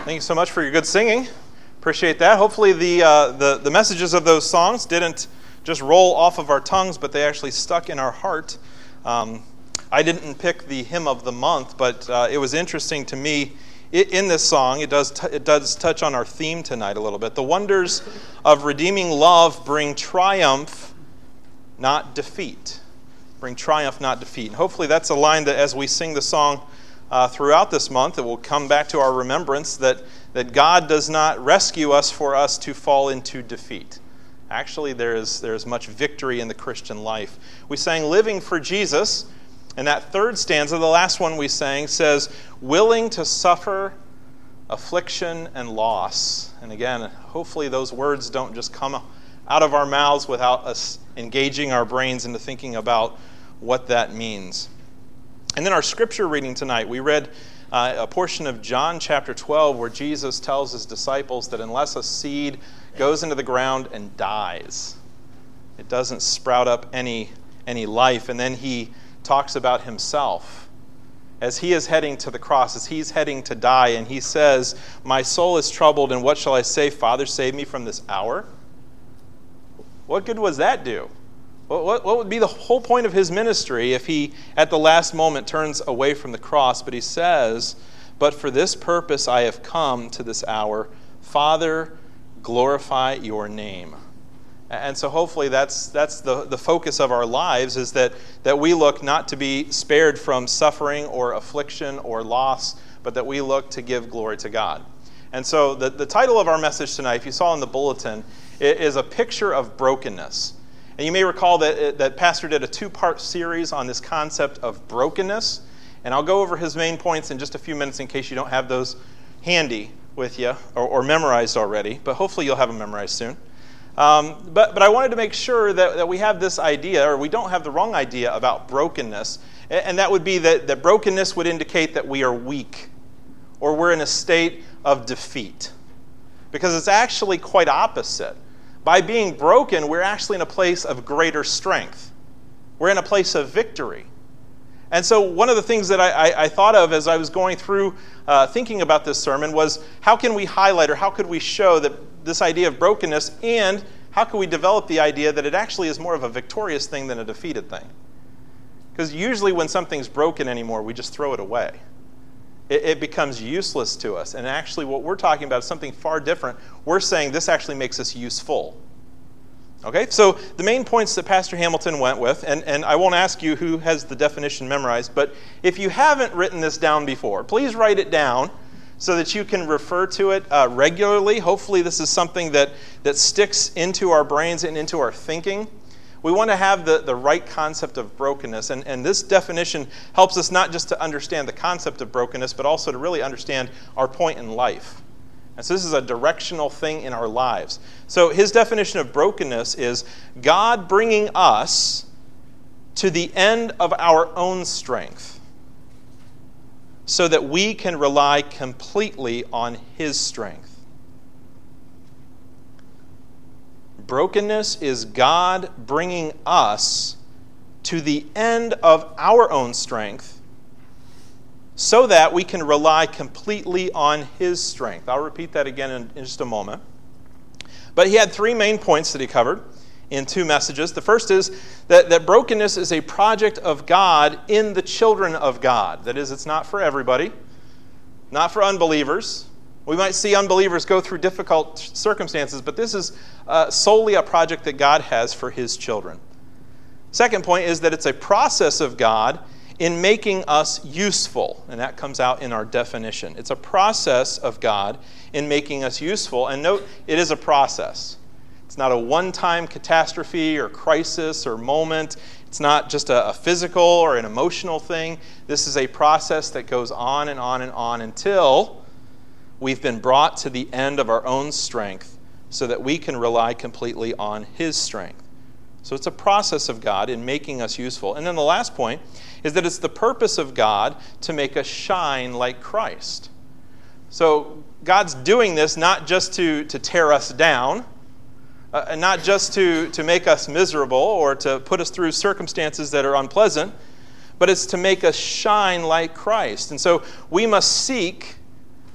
Thank you so much for your good singing. Appreciate that. Hopefully the messages of those songs didn't just roll off of our tongues, but they actually stuck in our heart. I didn't pick the hymn of the month, but it was interesting to me. In this song, it does touch on our theme tonight a little bit. The wonders of redeeming love bring triumph, not defeat. Bring triumph, not defeat. And hopefully that's a line that as we sing the song throughout this month, it will come back to our remembrance that God does not rescue us for us to fall into defeat. Actually, there is much victory in the Christian life. We sang Living for Jesus, and that third stanza, the last one we sang, says, willing to suffer affliction and loss. And again, hopefully those words don't just come out of our mouths without us engaging our brains into thinking about what that means. And then our scripture reading tonight, we read a portion of John chapter 12 where Jesus tells his disciples that unless a seed goes into the ground and dies, it doesn't sprout up any life. And then he talks about himself as he is heading to the cross, as he's heading to die, and he says, my soul is troubled, and what shall I say? Father, save me from this hour. What good was that do? What would be the whole point of his ministry if he, at the last moment, turns away from the cross? But he says, but for this purpose I have come to this hour. Father, glorify your name. And so hopefully that's the focus of our lives, is that we look not to be spared from suffering or affliction or loss, but that we look to give glory to God. And so the title of our message tonight, if you saw in the bulletin, is a picture of brokenness. And you may recall that Pastor did a 2-part series on this concept of brokenness. And I'll go over his main points in just a few minutes in case you don't have those handy with you or memorized already. But hopefully you'll have them memorized soon. But I wanted to make sure that we have this idea, or we don't have the wrong idea about brokenness. And that would be that brokenness would indicate that we are weak, or we're in a state of defeat. Because it's actually quite opposite. By being broken, we're actually in a place of greater strength. We're in a place of victory. And so one of the things that I thought of as I was going through thinking about this sermon was, how can we highlight, or how could we show that this idea of brokenness, and how can we develop the idea that it actually is more of a victorious thing than a defeated thing? Because usually when something's broken anymore, we just throw it away. It becomes useless to us. And actually what we're talking about is something far different. We're saying this actually makes us useful. Okay, so the main points that Pastor Hamilton went with, and I won't ask you who has the definition memorized, but if you haven't written this down before, please write it down so that you can refer to it regularly. Hopefully this is something that sticks into our brains and into our thinking. We want to have the right concept of brokenness, and this definition helps us not just to understand the concept of brokenness, but also to really understand our point in life. And so this is a directional thing in our lives. So his definition of brokenness is God bringing us to the end of our own strength so that we can rely completely on his strength. Brokenness is God bringing us to the end of our own strength so that we can rely completely on his strength. I'll repeat that again in just a moment. But he had 3 main points that he covered in 2 messages. The first is that brokenness is a project of God in the children of God. That is, it's not for everybody, not for unbelievers. We might see unbelievers go through difficult circumstances, but this is solely a project that God has for his children. Second point is that it's a process of God in making us useful, and that comes out in our definition. It's a process of God in making us useful, and note, it is a process. It's not a one-time catastrophe or crisis or moment. It's not just a physical or an emotional thing. This is a process that goes on and on and on until we've been brought to the end of our own strength so that we can rely completely on his strength. So it's a process of God in making us useful. And then the last point is that it's the purpose of God to make us shine like Christ. So God's doing this not just to tear us down, and not just to make us miserable or to put us through circumstances that are unpleasant, but it's to make us shine like Christ. And so we must seek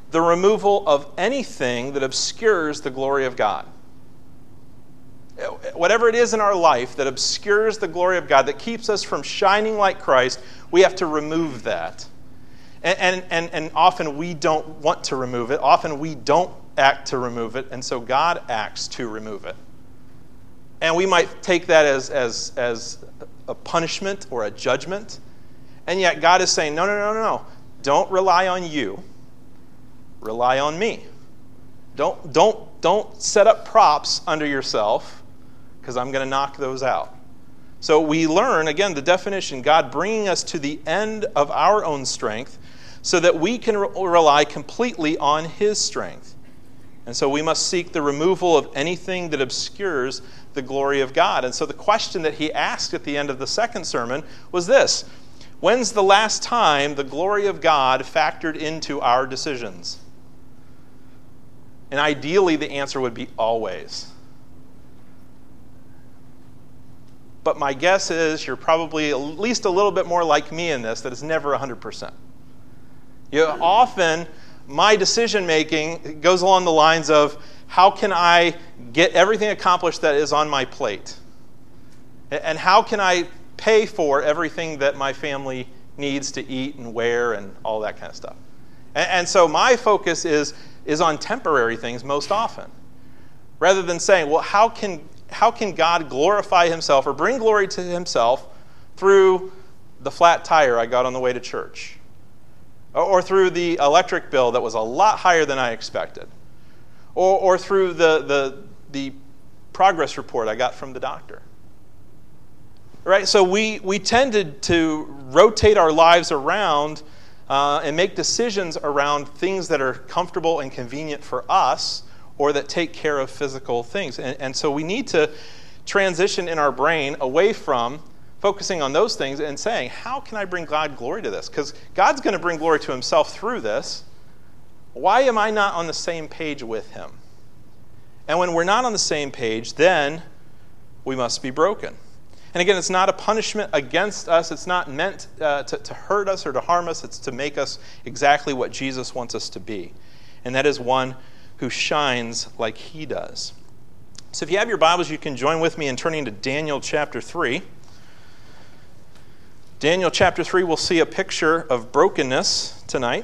the removal of anything that obscures the glory of God. Whatever it is in our life that obscures the glory of God, that keeps us from shining like Christ, we have to remove that. And often we don't want to remove it. Often we don't act to remove it, and so God acts to remove it. And we might take that as a punishment or a judgment, and yet God is saying, no. Don't rely on you. Rely on me. Don't set up props under yourself, because I'm going to knock those out. So we learn, again, the definition, God bringing us to the end of our own strength so that we can rely completely on his strength. And so we must seek the removal of anything that obscures the glory of God. And so the question that he asked at the end of the second sermon was this: when's the last time the glory of God factored into our decisions? And ideally, the answer would be always. But my guess is you're probably at least a little bit more like me in this, that it's never 100%. Often, my decision-making goes along the lines of, how can I get everything accomplished that is on my plate? And how can I pay for everything that my family needs to eat and wear and all that kind of stuff? And so my focus is on temporary things most often, rather than saying, well, how can God glorify himself or bring glory to himself through the flat tire I got on the way to church? Or through the electric bill that was a lot higher than I expected? Or through the progress report I got from the doctor? Right? So we tended to rotate our lives around and make decisions around things that are comfortable and convenient for us, or that take care of physical things. And so we need to transition in our brain away from focusing on those things and saying, how can I bring God glory to this? Because God's going to bring glory to himself through this. Why am I not on the same page with him? And when we're not on the same page, then we must be broken. And again, it's not a punishment against us. It's not meant to hurt us or to harm us. It's to make us exactly what Jesus wants us to be. And that is one who shines like he does. So if you have your Bibles, you can join with me in turning to Daniel chapter 3. Daniel chapter 3, we'll see a picture of brokenness tonight.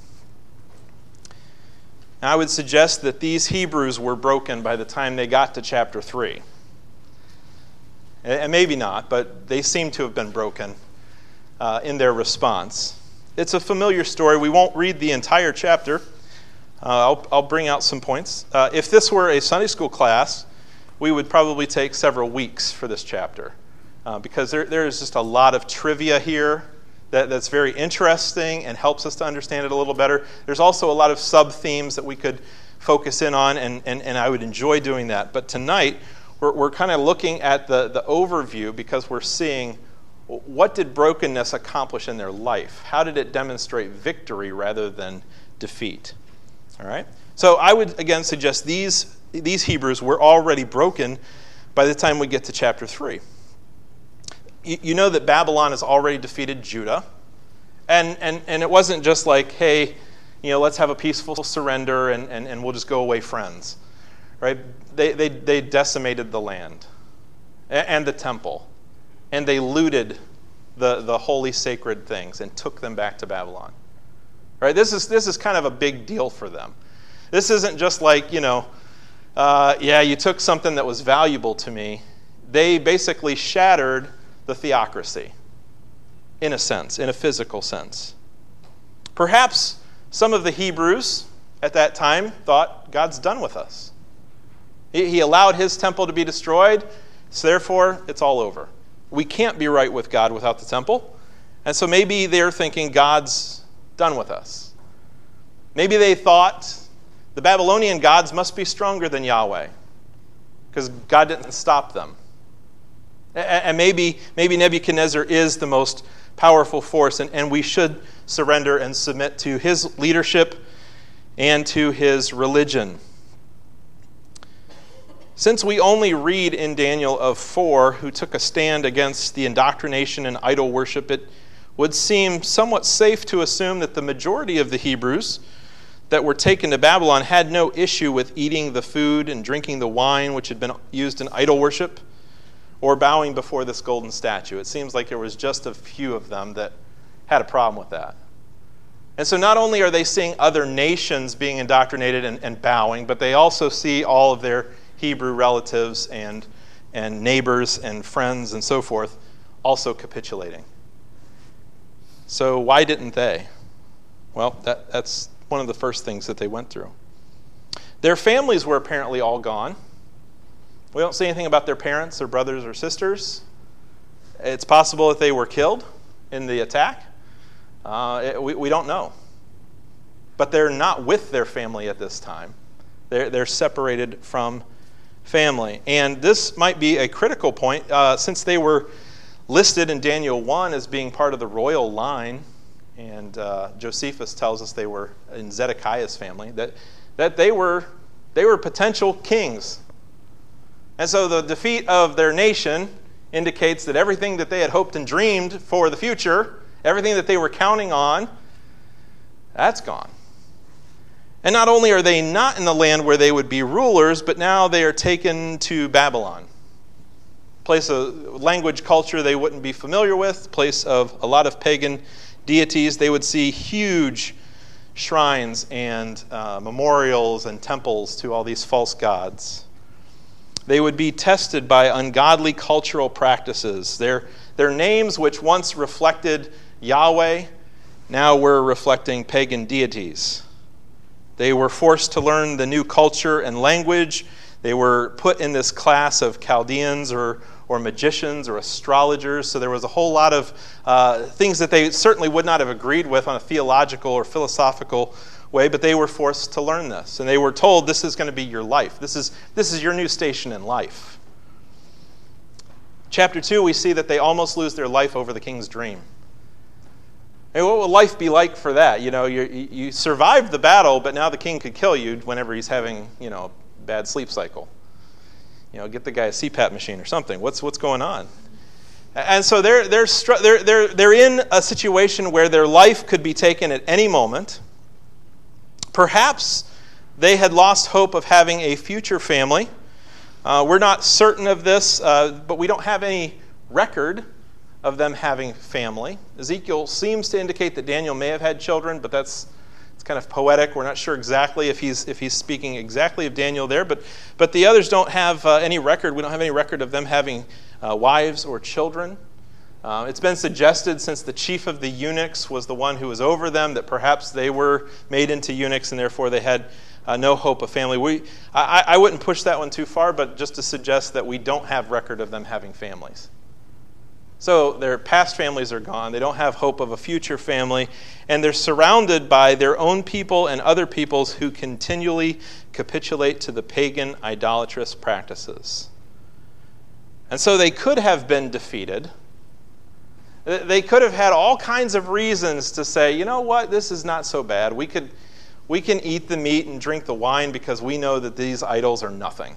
Now, I would suggest that these Hebrews were broken by the time they got to chapter 3. And maybe not, but they seem to have been broken in their response. It's a familiar story. We won't read the entire chapter. I'll bring out some points. If this were a Sunday school class, we would probably take several weeks for this chapter, because there is just a lot of trivia here that's very interesting and helps us to understand it a little better. There's also a lot of sub-themes that we could focus in on, and I would enjoy doing that. But tonight, we're kind of looking at the overview, because we're seeing what did brokenness accomplish in their life? How did it demonstrate victory rather than defeat? All right? So I would, again, suggest these Hebrews were already broken by the time we get to chapter 3. You know that Babylon has already defeated Judah. And it wasn't just like, hey, let's have a peaceful surrender and we'll just go away friends. Right? They decimated the land and the temple. And they looted the holy sacred things and took them back to Babylon. Right? This is kind of a big deal for them. This isn't just like, you took something that was valuable to me. They basically shattered the theocracy, in a sense, in a physical sense. Perhaps some of the Hebrews at that time thought, God's done with us. He allowed his temple to be destroyed, so therefore it's all over. We can't be right with God without the temple. And so maybe they're thinking God's done with us. Maybe they thought the Babylonian gods must be stronger than Yahweh, because God didn't stop them. And maybe Nebuchadnezzar is the most powerful force, and we should surrender and submit to his leadership and to his religion. Since we only read in Daniel of 4 who took a stand against the indoctrination and idol worship, it would seem somewhat safe to assume that the majority of the Hebrews that were taken to Babylon had no issue with eating the food and drinking the wine which had been used in idol worship or bowing before this golden statue. It seems like there was just a few of them that had a problem with that. And so not only are they seeing other nations being indoctrinated and bowing, but they also see all of their Hebrew relatives and neighbors and friends and so forth also capitulating. So why didn't they? Well, that's one of the first things that they went through. Their families were apparently all gone. We don't see anything about their parents or brothers or sisters. It's possible that they were killed in the attack. We don't know. But they're not with their family at this time. They're separated from family. And this might be a critical point since they were listed in Daniel 1 as being part of the royal line. And Josephus tells us they were in Zedekiah's family, that they were potential kings. And so the defeat of their nation indicates that everything that they had hoped and dreamed for the future, everything that they were counting on, that's gone. And not only are they not in the land where they would be rulers, but now they are taken to Babylon. Place of language, culture they wouldn't be familiar with, place of a lot of pagan deities. They would see huge shrines and memorials and temples to all these false gods. They would be tested by ungodly cultural practices. Their names, which once reflected Yahweh, now were reflecting pagan deities. They were forced to learn the new culture and language. They were put in this class of Chaldeans or magicians or astrologers. So there was a whole lot of things that they certainly would not have agreed with on a theological or philosophical way, but they were forced to learn this. And they were told, this is going to be your life. This is your new station in life. Chapter 2, we see that they almost lose their life over the king's dream. And what will life be like for that? You know, you survived the battle, but now the king could kill you whenever he's having, a bad sleep cycle. Get the guy a CPAP machine or something. What's going on? And so they're in a situation where their life could be taken at any moment. Perhaps they had lost hope of having a future family. We're not certain of this, but we don't have any record of them having family. Ezekiel seems to indicate that Daniel may have had children, but it's kind of poetic. We're not sure exactly if he's speaking exactly of Daniel there, but the others don't have any record. We don't have any record of them having wives or children. It's been suggested, since the chief of the eunuchs was the one who was over them, that perhaps they were made into eunuchs and therefore they had no hope of family. I wouldn't push that one too far, but just to suggest that we don't have record of them having families. So their past families are gone. They don't have hope of a future family, and they're surrounded by their own people and other peoples who continually capitulate to the pagan idolatrous practices. And so they could have been defeated. They could have had all kinds of reasons to say, you know what, this is not so bad. We can eat the meat and drink the wine because we know that these idols are nothing.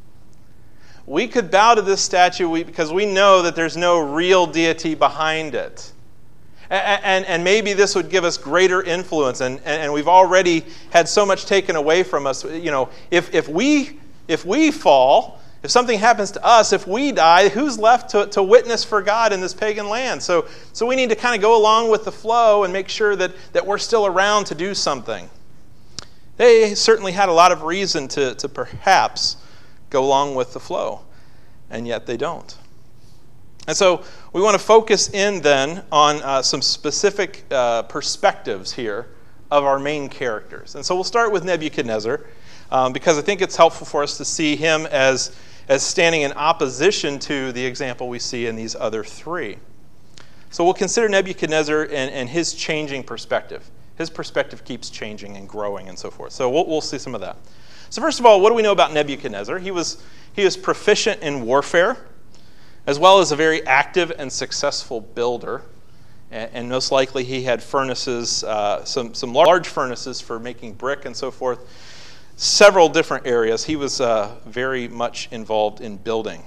We could bow to this statue because we know that there's no real deity behind it. And maybe this would give us greater influence. And we've already had so much taken away from us. If we fall, if something happens to us, if we die, who's left to witness for God in this pagan land? So we need to kind of go along with the flow and make sure that we're still around to do something. They certainly had a lot of reason to perhaps go along with the flow, and yet they don't. And so we want to focus in then on some specific perspectives here of our main characters. And so we'll start with Nebuchadnezzar, because I think it's helpful for us to see him as standing in opposition to the example we see in these other three. So we'll consider Nebuchadnezzar and his changing perspective. His perspective keeps changing and growing and so forth. So we'll see some of that. So first of all, what do we know about Nebuchadnezzar? He was proficient in warfare, as well as a very active and successful builder. And most likely he had furnaces, some large furnaces for making brick and so forth. Several different areas. He was very much involved in building.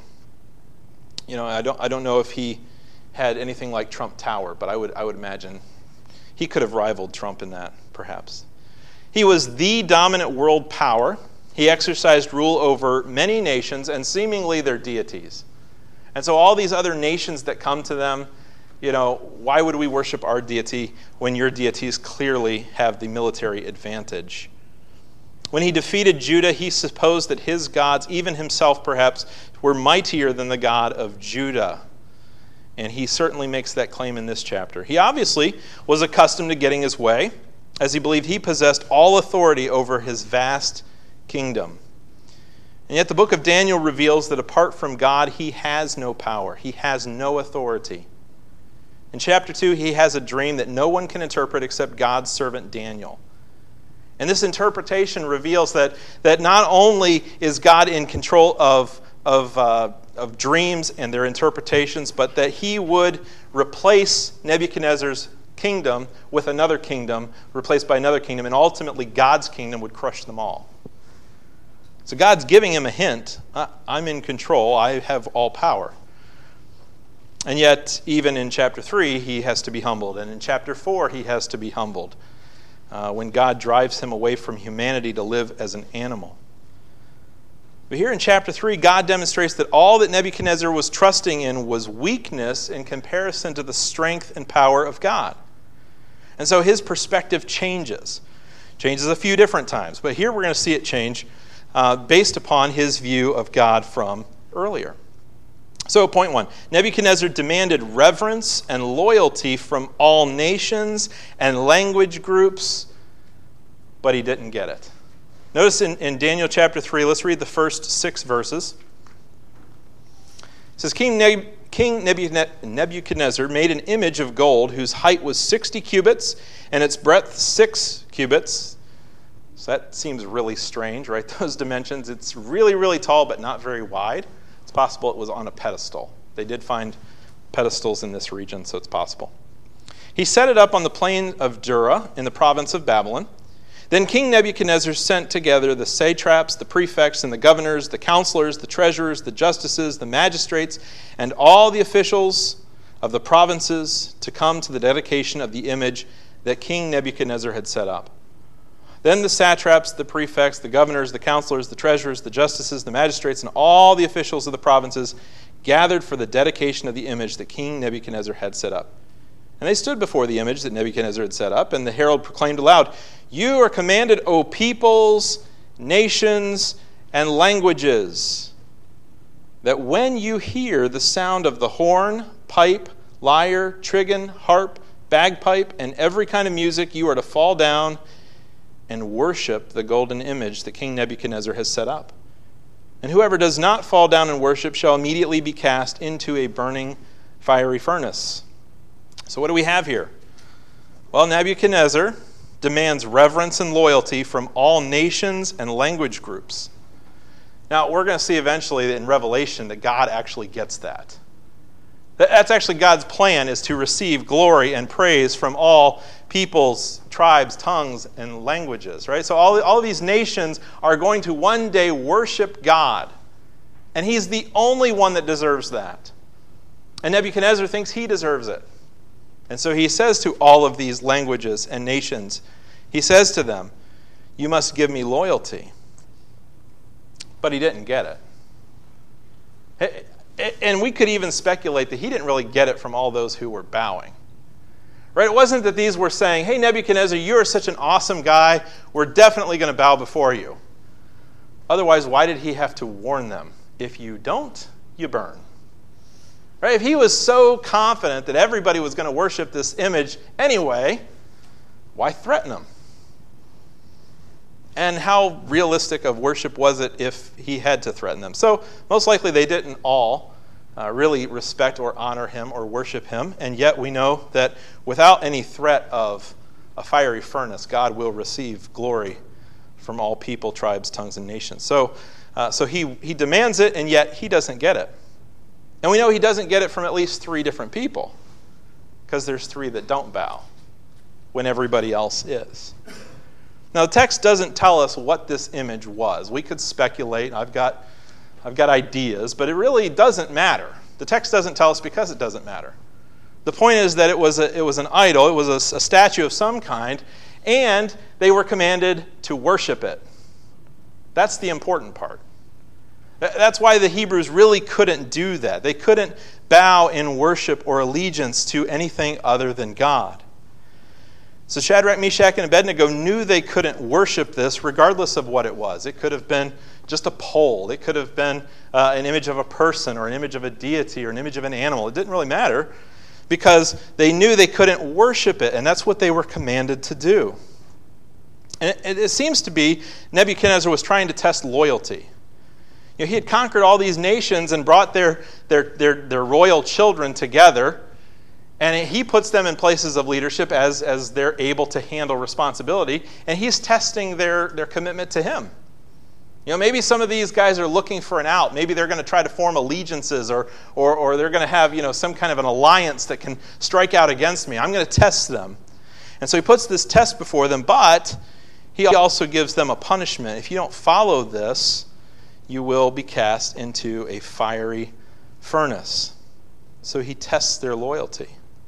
I don't know if he had anything like Trump Tower, but I would imagine he could have rivaled Trump in that, perhaps. He was the dominant world power. He exercised rule over many nations and seemingly their deities. And so all these other nations that come to them, why would we worship our deity when your deities clearly have the military advantage? When he defeated Judah, he supposed that his gods, even himself perhaps, were mightier than the God of Judah. And he certainly makes that claim in this chapter. He obviously was accustomed to getting his way, as he believed he possessed all authority over his vast kingdom. And yet the book of Daniel reveals that apart from God, he has no power. He has no authority. In chapter 2, he has a dream that no one can interpret except God's servant Daniel. And this interpretation reveals that not only is God in control of dreams and their interpretations, but that he would replace Nebuchadnezzar's kingdom with another kingdom, replaced by another kingdom, and ultimately God's kingdom would crush them all. So God's giving him a hint. I'm in control. I have all power. And yet, even in chapter 3, he has to be humbled. And in chapter 4, he has to be humbled when God drives him away from humanity to live as an animal. But here in chapter 3, God demonstrates that all that Nebuchadnezzar was trusting in was weakness in comparison to the strength and power of God. And so his perspective changes. Changes a few different times. But here we're going to see it change based upon his view of God from earlier. So point 1, Nebuchadnezzar demanded reverence and loyalty from all nations and language groups, but he didn't get it. Notice in Daniel chapter 3, let's read the first 6 verses. It says, King Nebuchadnezzar made an image of gold whose height was 60 cubits and its breadth 6 cubits. So that seems really strange, right? Those dimensions. It's really, really tall, but not very wide. It's possible it was on a pedestal. They did find pedestals in this region, so it's possible. He set it up on the plain of Dura in the province of Babylon. Then King Nebuchadnezzar sent together the satraps, the prefects, and the governors, the counselors, the treasurers, the justices, the magistrates, and all the officials of the provinces to come to the dedication of the image that King Nebuchadnezzar had set up. Then the satraps, the prefects, the governors, the counselors, the treasurers, the justices, the magistrates, and all the officials of the provinces gathered for the dedication of the image that King Nebuchadnezzar had set up. And they stood before the image that Nebuchadnezzar had set up, and the herald proclaimed aloud, "You are commanded, O peoples, nations, and languages, that when you hear the sound of the horn, pipe, lyre, trigon, harp, bagpipe, and every kind of music, you are to fall down and worship the golden image that King Nebuchadnezzar has set up. And whoever does not fall down and worship shall immediately be cast into a burning fiery furnace." So what do we have here? Well, Nebuchadnezzar demands reverence and loyalty from all nations and language groups. Now, we're going to see eventually in Revelation that God actually gets that. That's actually God's plan, is to receive glory and praise from all peoples, tribes, tongues, and languages, right? So all of these nations are going to one day worship God. And he's the only one that deserves that. And Nebuchadnezzar thinks he deserves it. And so he says to all of these languages and nations, he says to them, "You must give me loyalty." But he didn't get it. And we could even speculate that he didn't really get it from all those who were bowing. Right? It wasn't that these were saying, "Hey, Nebuchadnezzar, you are such an awesome guy. We're definitely going to bow before you." Otherwise, why did he have to warn them? If you don't, you burn. Right? If he was so confident that everybody was going to worship this image anyway, why threaten them? And how realistic of worship was it if he had to threaten them? So most likely they didn't all really respect or honor him or worship him. And yet we know that without any threat of a fiery furnace, God will receive glory from all people, tribes, tongues, and nations. So he demands it, and yet he doesn't get it. And we know he doesn't get it from at least 3 different people, because there's 3 that don't bow when everybody else is. Now, the text doesn't tell us what this image was. We could speculate. I've got ideas, but it really doesn't matter. The text doesn't tell us because it doesn't matter. The point is that it was an idol. It was a statue of some kind, and they were commanded to worship it. That's the important part. That's why the Hebrews really couldn't do that. They couldn't bow in worship or allegiance to anything other than God. So Shadrach, Meshach, and Abednego knew they couldn't worship this regardless of what it was. It could have been just a pole. It could have been an image of a person or an image of a deity or an image of an animal. It didn't really matter because they knew they couldn't worship it, and that's what they were commanded to do. And it seems to be Nebuchadnezzar was trying to test loyalty. You know, he had conquered all these nations and brought their royal children together, and he puts them in places of leadership as they're able to handle responsibility, and he's testing their commitment to him. You know, maybe some of these guys are looking for an out. Maybe they're going to try to form allegiances or they're going to have, you know, some kind of an alliance that can strike out against me. I'm going to test them. And so he puts this test before them, but he also gives them a punishment. If you don't follow this, you will be cast into a fiery furnace. So he tests their loyalty.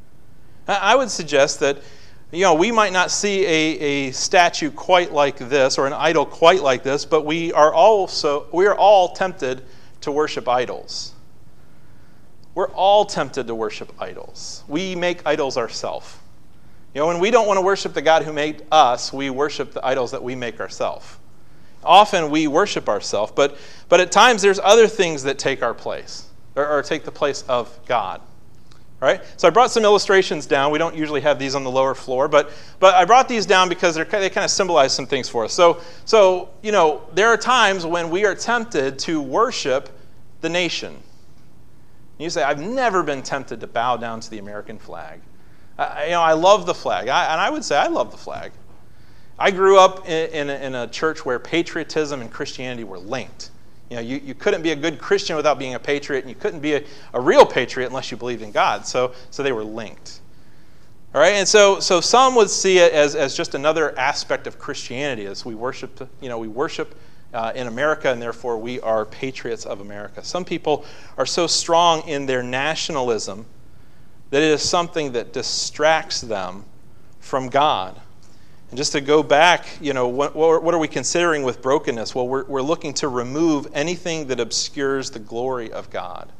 I would suggest that, you know, we might not see a statue quite like this or an idol quite like this, but we are all tempted to worship idols. We're all tempted to worship idols. We make idols ourselves. You know, when we don't want to worship the God who made us, we worship the idols that we make ourselves. Often we worship ourselves, but at times there's other things that take our place or take the place of God. Right? So I brought some illustrations down. We don't usually have these on the lower floor, but I brought these down because they kind of symbolize some things for us. So you know, there are times when we are tempted to worship the nation. You say, I've never been tempted to bow down to the American flag. I love the flag, and I would say I love the flag. I grew up in a church where patriotism and Christianity were linked. You know, you couldn't be a good Christian without being a patriot, and you couldn't be a real patriot unless you believed in God. So they were linked. All right, and so some would see it as just another aspect of Christianity, as we worship. You know, we worship in America, and therefore we are patriots of America. Some people are so strong in their nationalism that it is something that distracts them from God. And just to go back, you know, what are we considering with brokenness? Well, we're looking to remove anything that obscures the glory of God.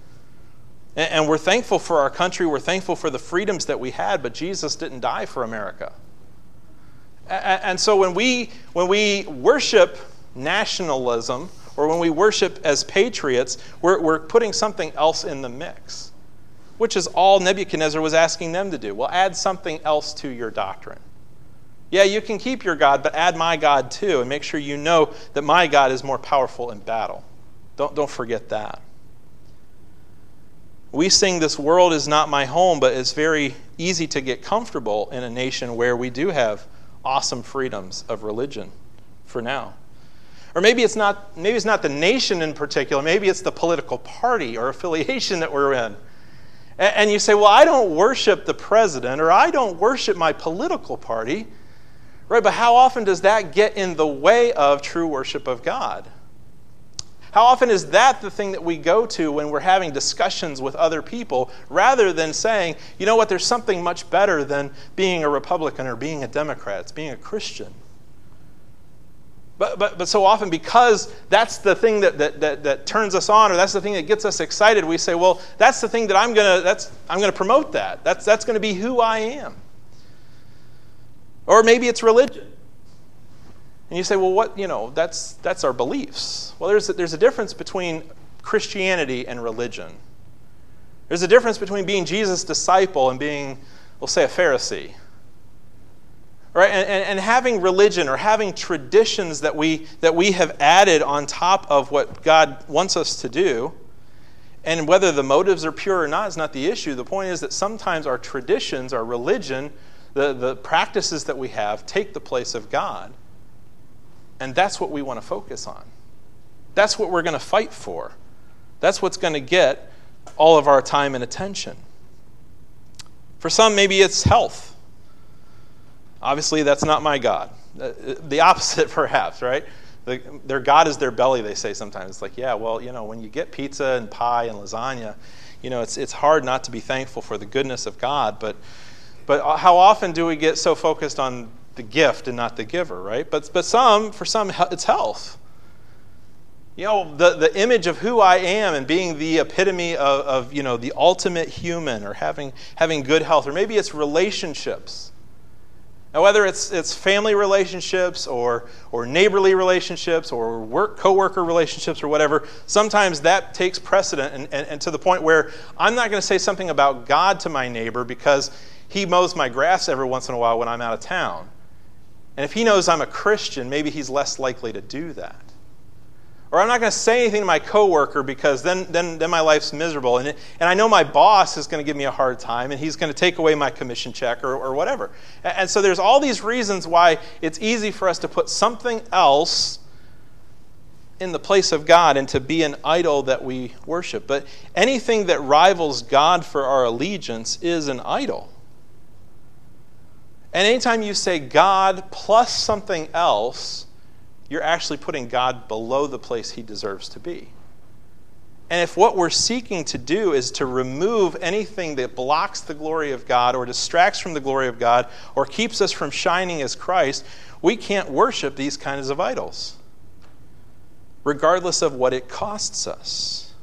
And we're thankful for our country. We're thankful for the freedoms that we had, but Jesus didn't die for America. And so when we worship nationalism or when we worship as patriots, we're putting something else in the mix, which is all Nebuchadnezzar was asking them to do. Well, add something else to your doctrine. Yeah, you can keep your God, but add my God too, and make sure you know that my God is more powerful in battle. Don't forget that. We sing, "This world is not my home," but it's very easy to get comfortable in a nation where we do have awesome freedoms of religion for now. Or maybe it's not the nation in particular. Maybe it's the political party or affiliation that we're in. And you say, well, I don't worship the president, or I don't worship my political party. Right, but how often does that get in the way of true worship of God? How often is that the thing that we go to when we're having discussions with other people, rather than saying, you know what, there's something much better than being a Republican or being a Democrat. It's being a Christian. But so often, because that's the thing that turns us on, or that's the thing that gets us excited, we say, well, that's the thing that I'm gonna promote that. That's going to be who I am. Or maybe it's religion. And you say, well, what, you know, that's our beliefs. Well, there's a difference between Christianity and religion. There's a difference between being Jesus' disciple and being, we'll say, a Pharisee. Right? And having religion or having traditions that we have added on top of what God wants us to do, and whether the motives are pure or not is not the issue. The point is that sometimes our traditions, our religion, the practices that we have take the place of God. And that's what we want to focus on. That's what we're going to fight for. That's what's going to get all of our time and attention. For some, maybe it's health. Obviously, that's not my God. The opposite, perhaps, right? Their God is their belly, they say sometimes. It's like, yeah, well, you know, when you get pizza and pie and lasagna, you know, it's hard not to be thankful for the goodness of God, but how often do we get so focused on the gift and not the giver, right? But for some, it's health. The image of who I am and being the epitome of the ultimate human, or having good health, or maybe it's relationships. Now, whether it's family relationships or neighborly relationships or coworker relationships or whatever, sometimes that takes precedent, and to the point where I'm not going to say something about God to my neighbor because he mows my grass every once in a while when I'm out of town. And if he knows I'm a Christian, maybe he's less likely to do that. Or I'm not going to say anything to my coworker because then my life's miserable. And I know my boss is going to give me a hard time and he's going to take away my commission check or whatever. And so there's all these reasons why it's easy for us to put something else in the place of God and to be an idol that we worship. But anything that rivals God for our allegiance is an idol. And anytime you say God plus something else, you're actually putting God below the place he deserves to be. And if what we're seeking to do is to remove anything that blocks the glory of God or distracts from the glory of God or keeps us from shining as Christ, we can't worship these kinds of idols, regardless of what it costs us.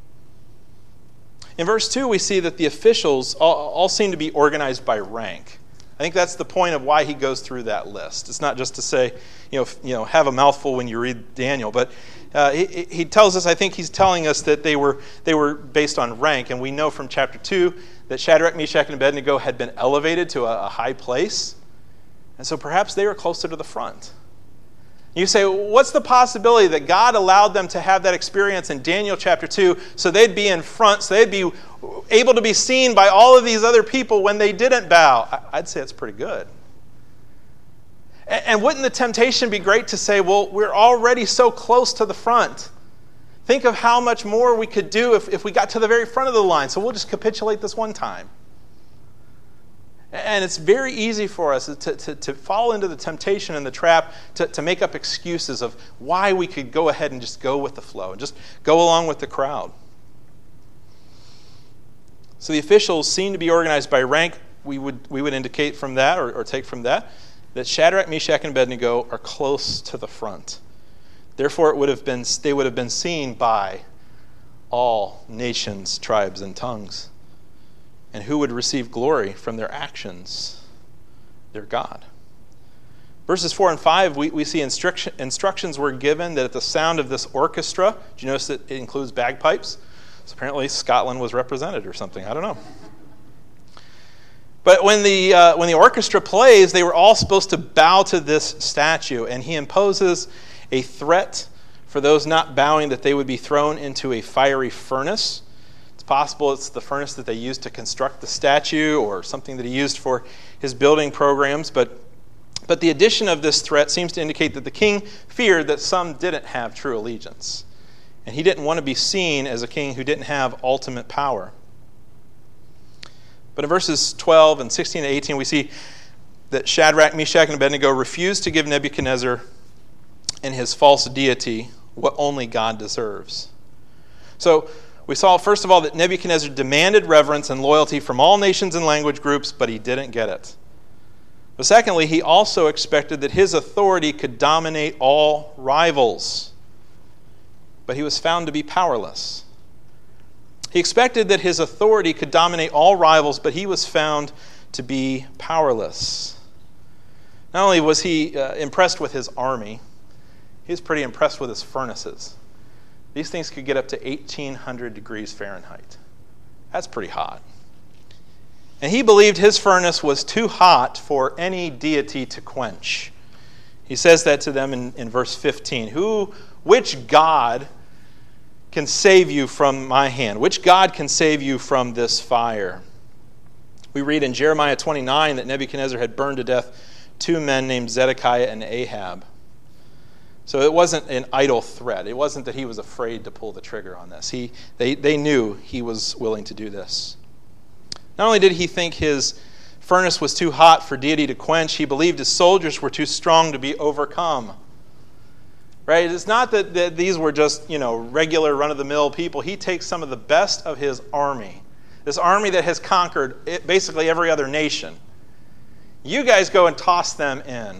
In verse 2, we see that the officials all seem to be organized by rank. I think that's the point of why he goes through that list. It's not just to say, have a mouthful when you read Daniel, but he tells us, I think he's telling us that they were based on rank, and we know from chapter 2 that Shadrach, Meshach, and Abednego had been elevated to a high place, and so perhaps they were closer to the front. You say, what's the possibility that God allowed them to have that experience in Daniel chapter 2 so they'd be in front, so they'd be able to be seen by all of these other people when they didn't bow? I'd say it's pretty good. And wouldn't the temptation be great to say, well, we're already so close to the front. Think of how much more we could do if we got to the very front of the line, so we'll just capitulate this one time. And it's very easy for us to fall into the temptation and the trap to make up excuses of why we could go ahead and just go with the flow and just go along with the crowd. So the officials seem to be organized by rank. We would indicate from that or take from that Shadrach, Meshach, and Abednego are close to the front. Therefore, they would have been seen by all nations, tribes, and tongues. And who would receive glory from their actions? Their God. Verses 4 and 5, we see instructions were given that at the sound of this orchestra, do you notice that it includes bagpipes? So apparently Scotland was represented or something. I don't know. But when the orchestra plays, they were all supposed to bow to this statue, and he imposes a threat for those not bowing that they would be thrown into a fiery furnace. It's possible it's the furnace that they used to construct the statue or something that he used for his building programs, but the addition of this threat seems to indicate that the king feared that some didn't have true allegiance, and he didn't want to be seen as a king who didn't have ultimate power. But in verses 12 and 16 to 18, we see that Shadrach, Meshach, and Abednego refused to give Nebuchadnezzar and his false deity what only God deserves. So we saw, first of all, that Nebuchadnezzar demanded reverence and loyalty from all nations and language groups, but he didn't get it. But secondly, he also expected that his authority could dominate all rivals, but he was found to be powerless. He expected that his authority could dominate all rivals, but he was found to be powerless. Not only was he impressed with his army, he was pretty impressed with his furnaces. These things could get up to 1,800 degrees Fahrenheit. That's pretty hot. And he believed his furnace was too hot for any deity to quench. He says that to them in verse 15. Which God can save you from my hand? Which God can save you from this fire? We read in Jeremiah 29 that Nebuchadnezzar had burned to death 2 men named Zedekiah and Ahab. So it wasn't an idle threat. It wasn't that he was afraid to pull the trigger on this. They knew he was willing to do this. Not only did he think his furnace was too hot for deity to quench, he believed his soldiers were too strong to be overcome. Right? It's not that these were just, regular run-of-the-mill people. He takes some of the best of his army, this army that has conquered basically every other nation. You guys go and toss them in.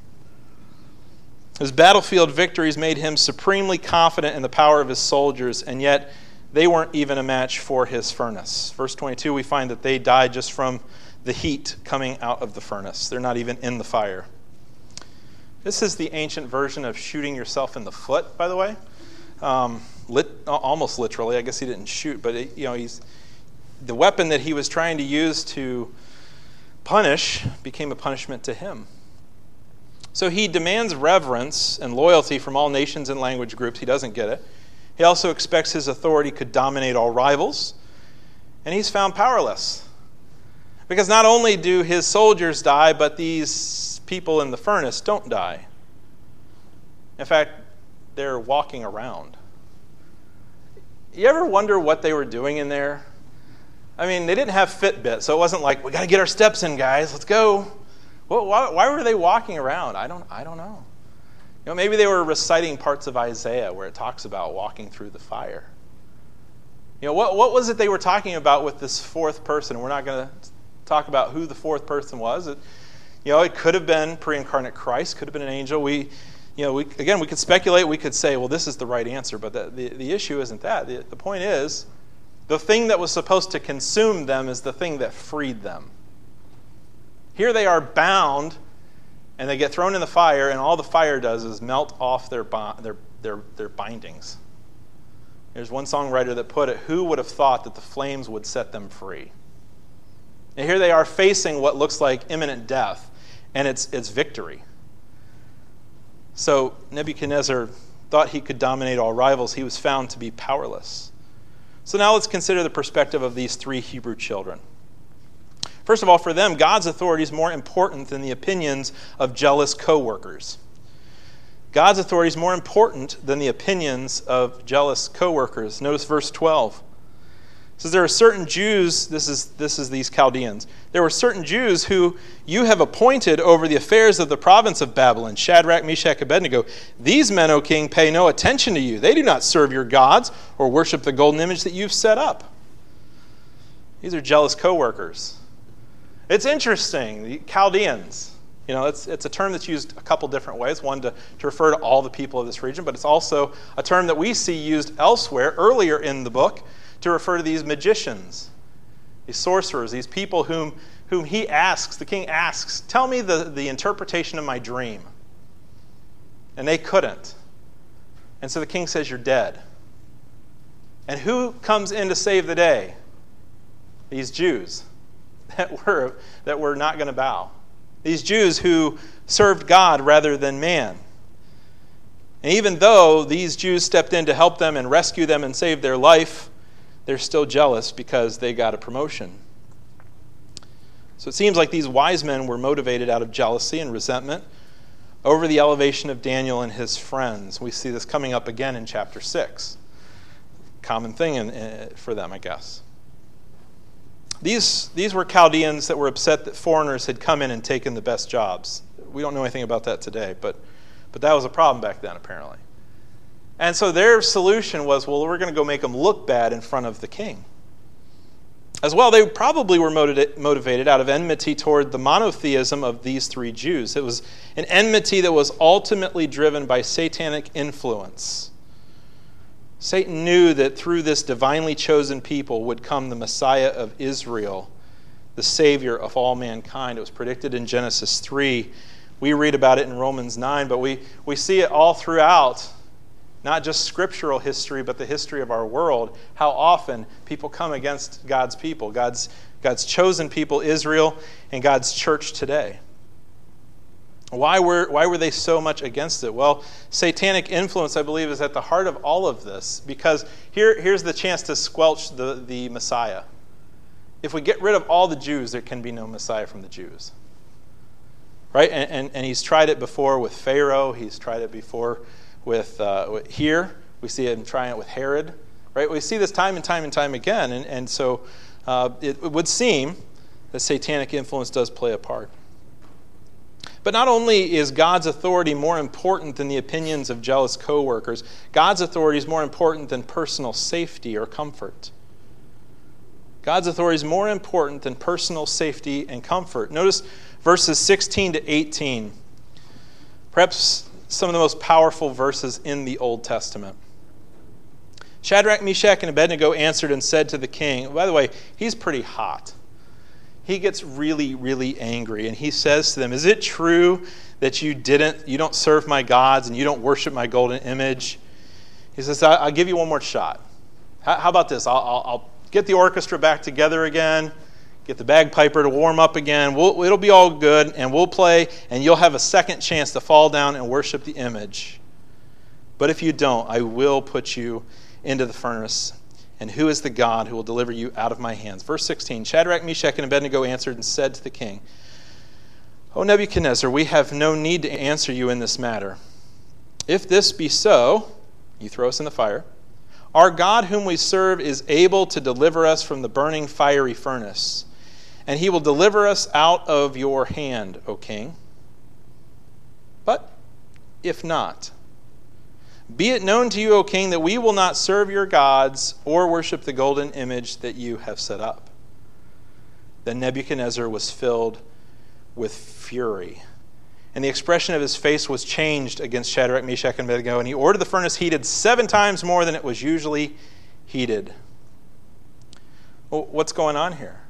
His battlefield victories made him supremely confident in the power of his soldiers, and yet they weren't even a match for his furnace. Verse 22, we find that they died just from the heat coming out of the furnace. They're not even in the fire. This is the ancient version of shooting yourself in the foot, by the way. Almost literally. I guess he didn't shoot, but the weapon that he was trying to use to punish became a punishment to him. So he demands reverence and loyalty from all nations and language groups. He doesn't get it. He also expects his authority could dominate all rivals, and he's found powerless. Because not only do his soldiers die, but these people in the furnace don't die. In fact, they're walking around. You ever wonder what they were doing in there? I mean, they didn't have Fitbit, so it wasn't like, we got to get our steps in, guys. Let's go. Well, why were they walking around? I don't know. Maybe they were reciting parts of Isaiah where it talks about walking through the fire. What was it they were talking about with this fourth person? We're not going to talk about who the fourth person was. It could have been pre-incarnate Christ, could have been an angel. We could speculate. We could say, well, this is the right answer, but the issue isn't that. The point is, the thing that was supposed to consume them is the thing that freed them. Here they are bound, and they get thrown in the fire, and all the fire does is melt off their bindings. There's one songwriter that put it, who would have thought that the flames would set them free? And here they are facing what looks like imminent death, and it's victory. So Nebuchadnezzar thought he could dominate all rivals. He was found to be powerless. So now let's consider the perspective of these three Hebrew children. First of all, for them, God's authority is more important than the opinions of jealous co-workers. God's authority is more important than the opinions of jealous co-workers. Notice verse 12. It says, there are certain Jews, this is these Chaldeans. There were certain Jews who you have appointed over the affairs of the province of Babylon, Shadrach, Meshach, Abednego. These men, O king, pay no attention to you. They do not serve your gods or worship the golden image that you've set up. These are jealous co-workers. It's interesting, the Chaldeans. It's a term that's used a couple different ways. One, to refer to all the people of this region, but it's also a term that we see used elsewhere, earlier in the book, to refer to these magicians, these sorcerers, these people whom the king asks, tell me the interpretation of my dream. And they couldn't. And so the king says, you're dead. And who comes in to save the day? These Jews that were not going to bow. These Jews who served God rather than man. And even though these Jews stepped in to help them and rescue them and save their life, they're still jealous because they got a promotion. So it seems like these wise men were motivated out of jealousy and resentment over the elevation of Daniel and his friends. We see this coming up again in chapter 6. Common thing for them, I guess. These were Chaldeans that were upset that foreigners had come in and taken the best jobs. We don't know anything about that today, but that was a problem back then, apparently. And so their solution was, well, we're going to go make them look bad in front of the king. As well, they probably were motivated out of enmity toward the monotheism of these three Jews. It was an enmity that was ultimately driven by satanic influence. Satan knew that through this divinely chosen people would come the Messiah of Israel, the Savior of all mankind. It was predicted in Genesis 3. We read about it in Romans 9, but we see it all throughout, not just scriptural history, but the history of our world, how often people come against God's people, God's chosen people, Israel, and God's church today. Why were they so much against it? Well, satanic influence, I believe, is at the heart of all of this, because here's the chance to squelch the Messiah. If we get rid of all the Jews, there can be no Messiah from the Jews. Right? And he's tried it before with Pharaoh. He's tried it before with here. We see him trying it with Herod. Right? We see this time and time and time again. And so it would seem that satanic influence does play a part. But not only is God's authority more important than the opinions of jealous co-workers, God's authority is more important than personal safety or comfort. God's authority is more important than personal safety and comfort. Notice verses 16 to 18. Perhaps some of the most powerful verses in the Old Testament. Shadrach, Meshach, and Abednego answered and said to the king, by the way, he's pretty hot. He gets really, really angry, and he says to them, is it true that you don't serve my gods and you don't worship my golden image? He says, I'll give you one more shot. How about this? I'll get the orchestra back together again, get the bagpiper to warm up again. It'll be all good, and we'll play, and you'll have a second chance to fall down and worship the image. But if you don't, I will put you into the furnace. And who is the God who will deliver you out of my hands? Verse 16, Shadrach, Meshach, and Abednego answered and said to the king, O Nebuchadnezzar, we have no need to answer you in this matter. If this be so, you throw us in the fire. Our God whom we serve is able to deliver us from the burning fiery furnace, and he will deliver us out of your hand, O king. But if not, be it known to you, O king, that we will not serve your gods or worship the golden image that you have set up. Then Nebuchadnezzar was filled with fury, and the expression of his face was changed against Shadrach, Meshach, and Abednego, and he ordered the furnace heated 7 times more than it was usually heated. Well, what's going on here?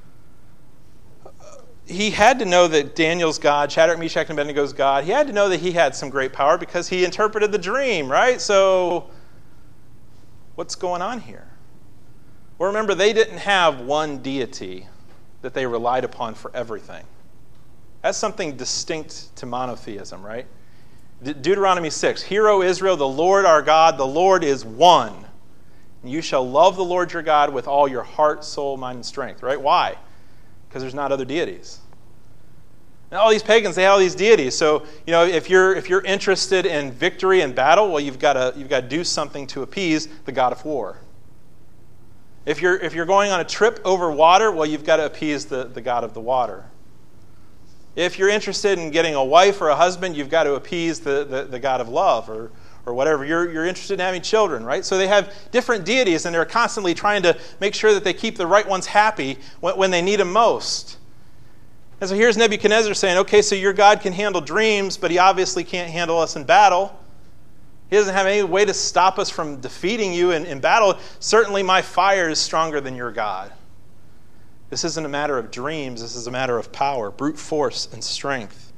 He had to know that Daniel's God, Shadrach, Meshach, and Abednego's God, he had to know that he had some great power because he interpreted the dream, right? So what's going on here? Well, remember, they didn't have one deity that they relied upon for everything. That's something distinct to monotheism, right? Deuteronomy 6, Hear, O Israel, the Lord our God, the Lord is one. And you shall love the Lord your God with all your heart, soul, mind, and strength, right? Why? Because there's not other deities. Now, all these pagans, they have all these deities. So, if you're interested in victory and battle, well, you've got to do something to appease the god of war. If you're going on a trip over water, well, you've got to appease the god of the water. If you're interested in getting a wife or a husband, you've got to appease the god of love or whatever. You're interested in having children, right? So they have different deities, and they're constantly trying to make sure that they keep the right ones happy when they need them most. And so here's Nebuchadnezzar saying, okay, so your God can handle dreams, but he obviously can't handle us in battle. He doesn't have any way to stop us from defeating you in battle. Certainly my fire is stronger than your God. This isn't a matter of dreams. This is a matter of power, brute force, and strength.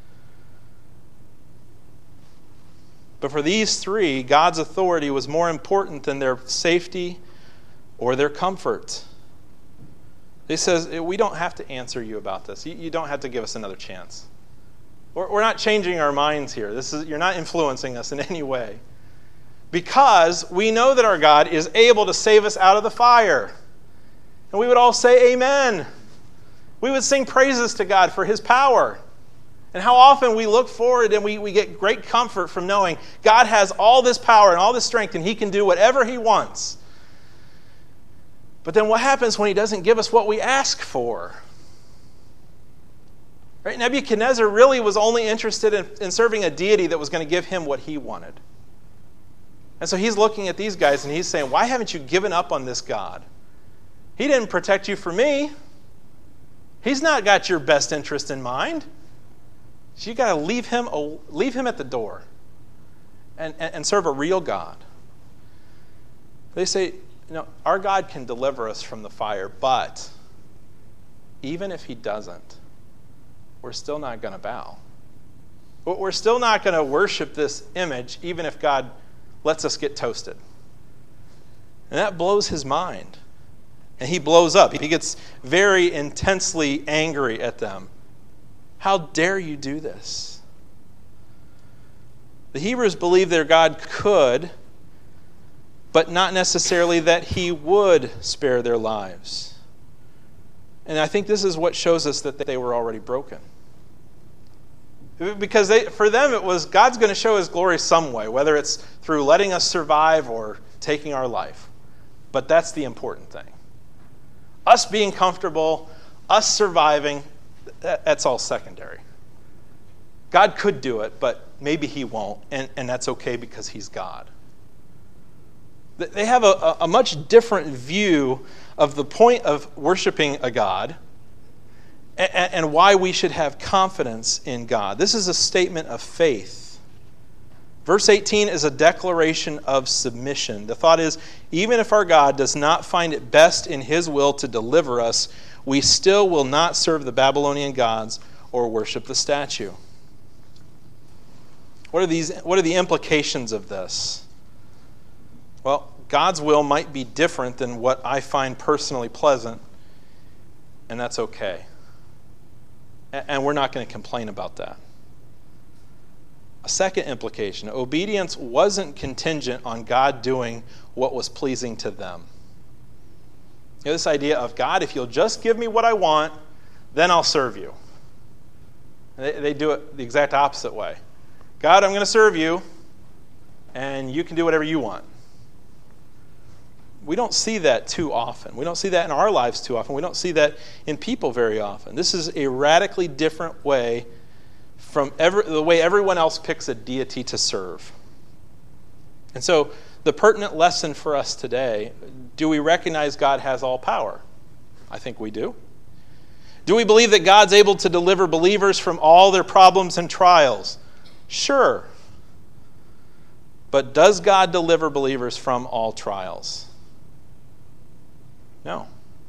But for these three, God's authority was more important than their safety or their comfort. He says, we don't have to answer you about this. You don't have to give us another chance. We're not changing our minds here. You're not influencing us in any way. Because we know that our God is able to save us out of the fire. And we would all say amen. We would sing praises to God for his power. And how often we look forward and we get great comfort from knowing God has all this power and all this strength and he can do whatever he wants. But then what happens when he doesn't give us what we ask for? Right? Nebuchadnezzar really was only interested in serving a deity that was going to give him what he wanted. And so he's looking at these guys and he's saying, why haven't you given up on this God? He didn't protect you for me. He's not got your best interest in mind. So you got to leave him at the door and serve a real God. They say, our God can deliver us from the fire, but even if he doesn't, we're still not going to bow. We're still not going to worship this image, even if God lets us get toasted. And that blows his mind. And he blows up. He gets very intensely angry at them. How dare you do this? The Hebrews believed their God could, but not necessarily that he would spare their lives. And I think this is what shows us that they were already broken. Because for them it was, God's going to show his glory some way, whether it's through letting us survive or taking our life. But that's the important thing. Us being comfortable, us surviving, that's all secondary. God could do it, but maybe he won't, and that's okay because he's God. They have a much different view of the point of worshiping a God and why we should have confidence in God. This is a statement of faith. Verse 18 is a declaration of submission. The thought is, even if our God does not find it best in his will to deliver us, we still will not serve the Babylonian gods or worship the statue. What are the implications of this? Well, God's will might be different than what I find personally pleasant, and that's okay. And we're not going to complain about that. A second implication, obedience wasn't contingent on God doing what was pleasing to them. You know, this idea of, God, if you'll just give me what I want, then I'll serve you. They do it the exact opposite way. God, I'm going to serve you, and you can do whatever you want. We don't see that too often. We don't see that in our lives too often. We don't see that in people very often. This is a radically different way from the way everyone else picks a deity to serve. And so the pertinent lesson for us today, do we recognize God has all power? I think we do. Do we believe that God's able to deliver believers from all their problems and trials? Sure. But does God deliver believers from all trials? No.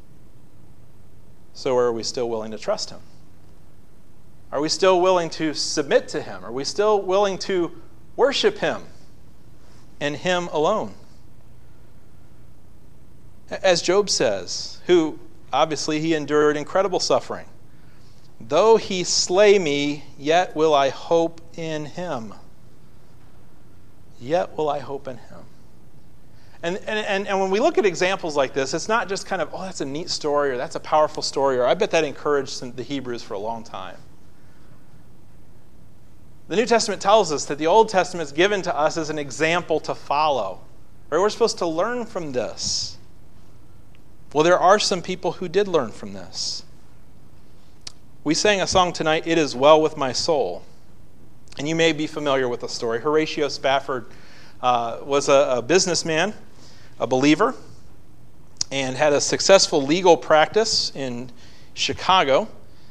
So are we still willing to trust him? Are we still willing to submit to him? Are we still willing to worship him and him alone? As Job says, who obviously he endured incredible suffering. Though he slay me, yet will I hope in him. Yet will I hope in him. And when we look at examples like this, it's not just kind of, oh, that's a neat story, or that's a powerful story, or I bet that encouraged the Hebrews for a long time. The New Testament tells us that the Old Testament is given to us as an example to follow. Right? We're supposed to learn from this. Well, there are some people who did learn from this. We sang a song tonight, It Is Well With My Soul. And you may be familiar with the story. Horatio Spafford was a businessman, a believer, and had a successful legal practice in Chicago.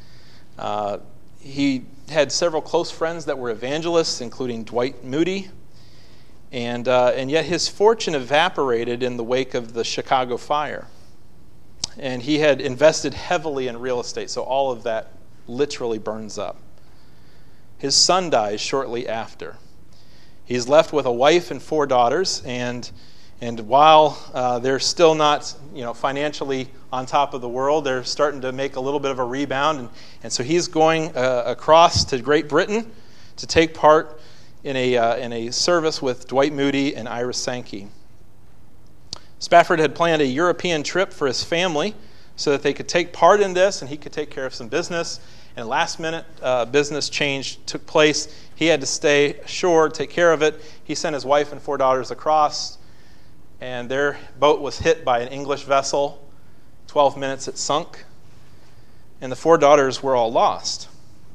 He had several close friends that were evangelists, including Dwight Moody, and yet his fortune evaporated in the wake of the Chicago fire. And he had invested heavily in real estate, so all of that literally burns up. His son dies shortly after. He's left with a wife and 4 daughters, and while they're still not, financially on top of the world, they're starting to make a little bit of a rebound, and so he's going across to Great Britain to take part in a service with Dwight Moody and Ira Sankey. Spafford had planned a European trip for his family so that they could take part in this, and he could take care of some business. And last-minute business change took place. He had to stay ashore, take care of it. He sent his wife and 4 daughters across, and their boat was hit by an English vessel. 12 minutes it sunk, and the 4 daughters were all lost.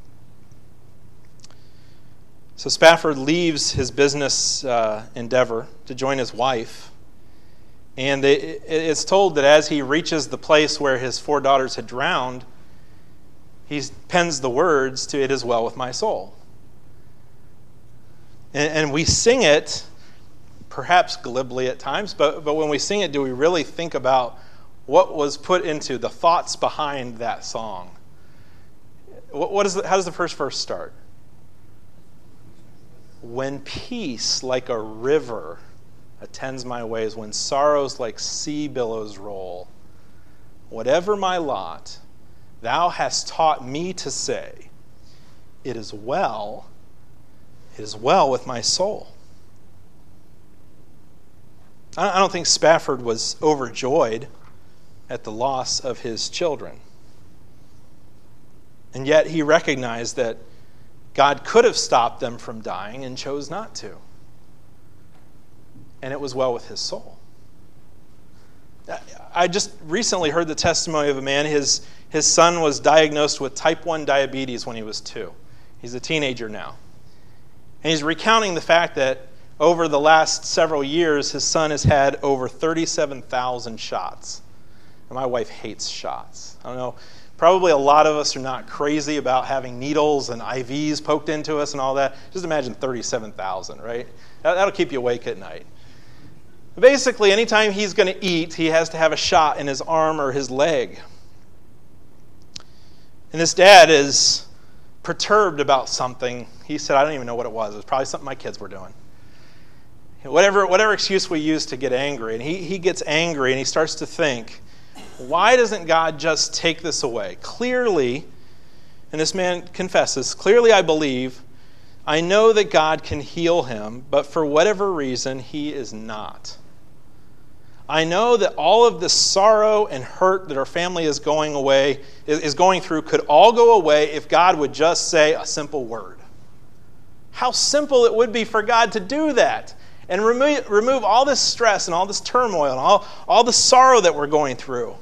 So Spafford leaves his business endeavor to join his wife, and it's told that as he reaches the place where his 4 daughters had drowned, he pens the words to "It is well with my soul." And we sing it, perhaps glibly at times, but when we sing it, do we really think about what was put into the thoughts behind that song? How does the first verse start? When peace like a river attends my ways, when sorrows like sea billows roll, whatever my lot, thou hast taught me to say, it is well with my soul. I don't think Spafford was overjoyed at the loss of his children. And yet he recognized that God could have stopped them from dying and chose not to. And it was well with his soul. I just recently heard the testimony of a man. His son was diagnosed with type 1 diabetes when he was 2. He's a teenager now. And he's recounting the fact that over the last several years, his son has had over 37,000 shots. And my wife hates shots. I don't know, probably a lot of us are not crazy about having needles and IVs poked into us and all that. Just imagine 37,000, right? That'll keep you awake at night. Basically, anytime he's going to eat, he has to have a shot in his arm or his leg. And this dad is perturbed about something. He said, I don't even know what it was. It was probably something my kids were doing. Whatever excuse we use to get angry. And he gets angry and he starts to think, why doesn't God just take this away? Clearly, and this man confesses, clearly I believe, I know that God can heal him, but for whatever reason, he is not. I know that all of the sorrow and hurt that our family is going through could all go away if God would just say a simple word. How simple it would be for God to do that and remove all this stress and all this turmoil and all the sorrow that we're going through.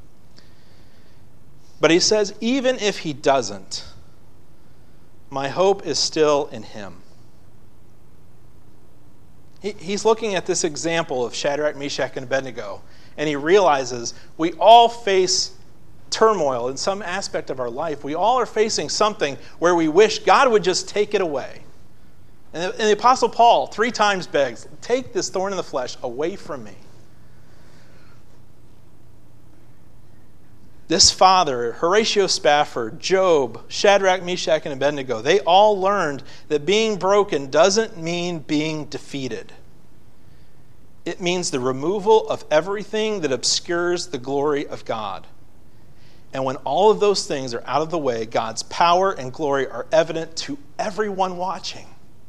But he says, even if he doesn't, my hope is still in him. He's looking at this example of Shadrach, Meshach, and Abednego, and he realizes we all face turmoil in some aspect of our life. We all are facing something where we wish God would just take it away. And the Apostle Paul 3 times begs, take this thorn in the flesh away from me. This father, Horatio Spafford, Job, Shadrach, Meshach, and Abednego, they all learned that being broken doesn't mean being defeated. It means the removal of everything that obscures the glory of God. And when all of those things are out of the way, God's power and glory are evident to everyone watching.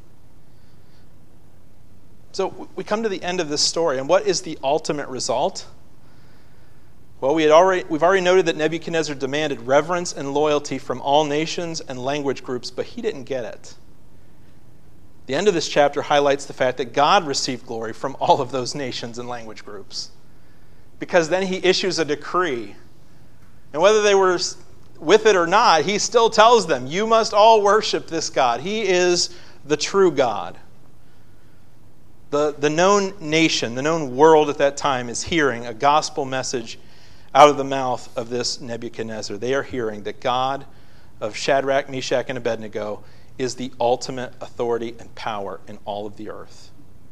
So we come to the end of this story, and what is the ultimate result? Well, we've already noted that Nebuchadnezzar demanded reverence and loyalty from all nations and language groups, but he didn't get it. The end of this chapter highlights the fact that God received glory from all of those nations and language groups, because then he issues a decree. And whether they were with it or not, he still tells them, you must all worship this God. He is the true God. The known nation, the known world at that time is hearing a gospel message out of the mouth of this Nebuchadnezzar. They are hearing that God of Shadrach, Meshach, and Abednego is the ultimate authority and power in all of the earth.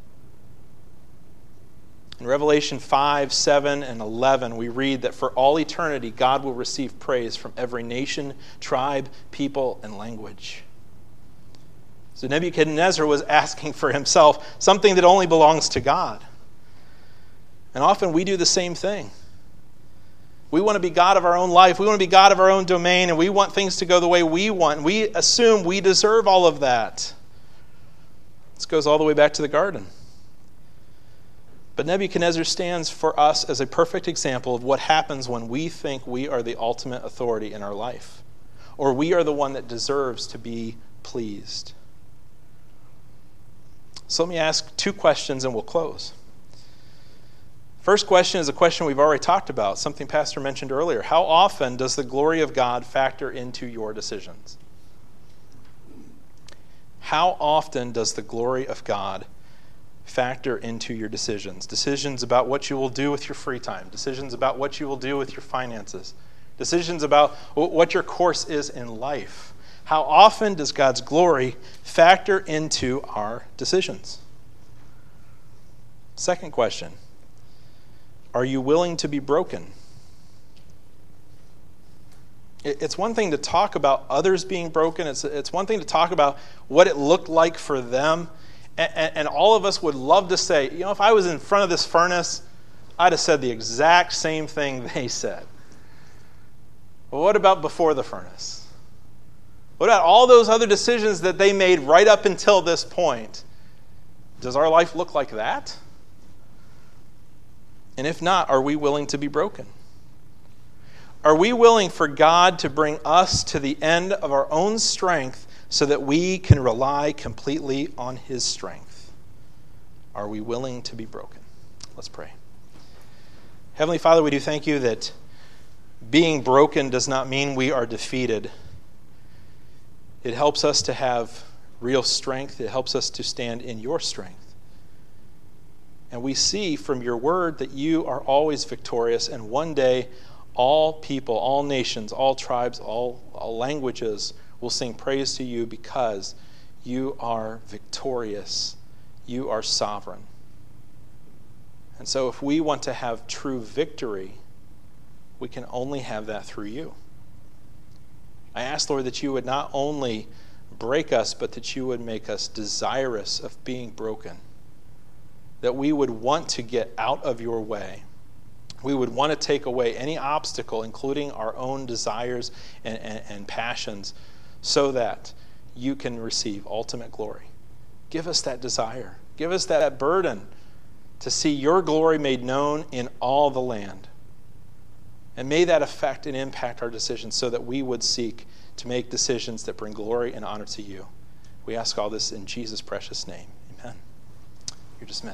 In Revelation 5, 7, and 11, we read that for all eternity, God will receive praise from every nation, tribe, people, and language. So Nebuchadnezzar was asking for himself something that only belongs to God. And often we do the same thing. We want to be God of our own life. We want to be God of our own domain, and we want things to go the way we want. We assume we deserve all of that. This goes all the way back to the garden. But Nebuchadnezzar stands for us as a perfect example of what happens when we think we are the ultimate authority in our life, or we are the one that deserves to be pleased. So let me ask 2 questions and we'll close. First question is a question we've already talked about, something Pastor mentioned earlier. How often does the glory of God factor into your decisions? How often does the glory of God factor into your decisions? Decisions about what you will do with your free time, decisions about what you will do with your finances, decisions about what your course is in life. How often does God's glory factor into our decisions? Second question. Are you willing to be broken? It's one thing to talk about others being broken. It's one thing to talk about what it looked like for them. And all of us would love to say, if I was in front of this furnace, I'd have said the exact same thing they said. But what about before the furnace? What about all those other decisions that they made right up until this point? Does our life look like that? And if not, are we willing to be broken? Are we willing for God to bring us to the end of our own strength so that we can rely completely on His strength? Are we willing to be broken? Let's pray. Heavenly Father, we do thank you that being broken does not mean we are defeated. It helps us to have real strength. It helps us to stand in your strength. And we see from your word that you are always victorious, and one day all people, all nations, all tribes, all languages will sing praise to you because you are victorious. You are sovereign. And so if we want to have true victory, we can only have that through you. I ask, Lord, that you would not only break us, but that you would make us desirous of being broken. That we would want to get out of your way. We would want to take away any obstacle, including our own desires and passions, so that you can receive ultimate glory. Give us that desire. Give us that burden to see your glory made known in all the land. And may that affect and impact our decisions so that we would seek to make decisions that bring glory and honor to you. We ask all this in Jesus' precious name. Amen. You're dismissed.